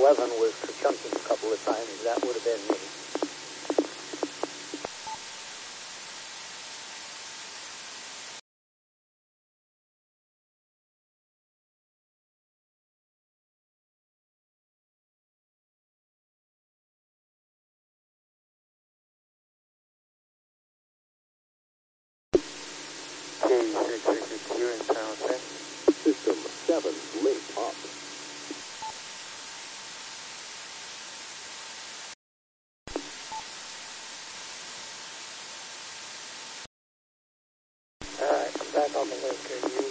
11 was chunking a couple of times. That would have been me. K662 in San Jose. System 7 link up. Alright, I'm back on the link. Are you